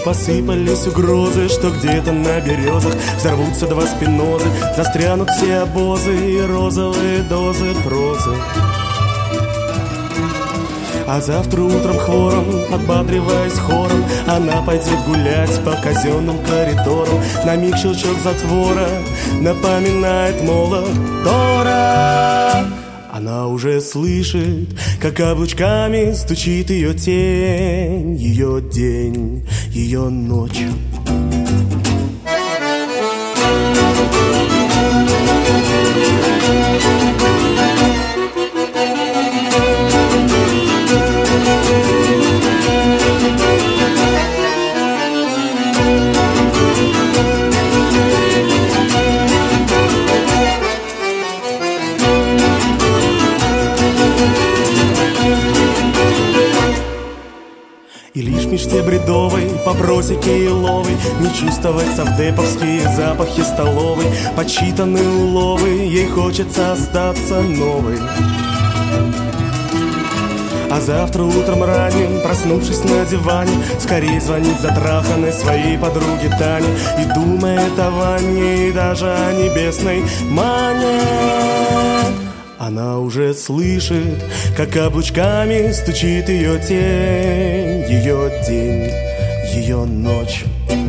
посыпались угрозы, что где-то на березах взорвутся два спинозы, застрянут все обозы и розовые дозы прозы. А завтра утром хвором, подбадриваясь хором, она пойдет гулять по казенным коридорам. На миг щелчок затвора напоминает молот Тора. Она уже слышит, как каблучками стучит ее тень, ее день, ее ночь. И лишь мечте бредовой, по просеке иловой, не чувствовать совдеповские запахи столовой, подсчитанные уловы, ей хочется остаться новой. А завтра утром ранним, проснувшись на диване, скорее звонить затраханной своей подруге Тане и думает о Ване и даже о небесной Мане. Она уже слышит, как каблучками стучит ее тень, ее день, ее ночь.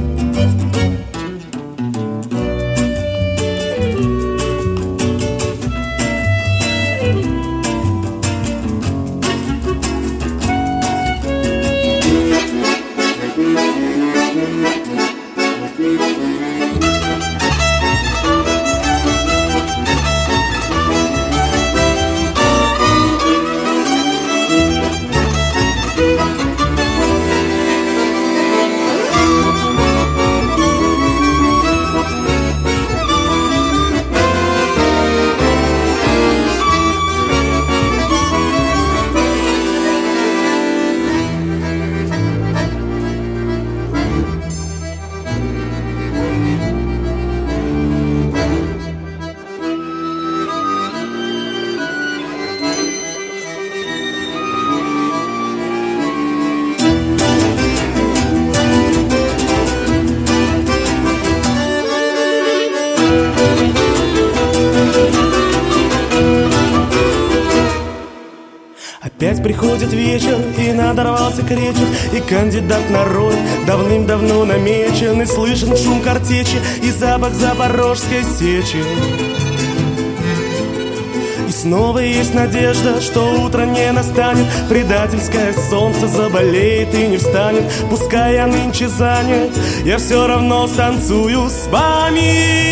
Опять приходит вечер, и надорвался кречет, и кандидат на роль давным-давно намечен, и слышен шум картечи, и запах запорожской сечи. И снова есть надежда, что утро не настанет, предательское солнце заболеет и не встанет. Пускай я нынче занят, я все равно станцую с вами.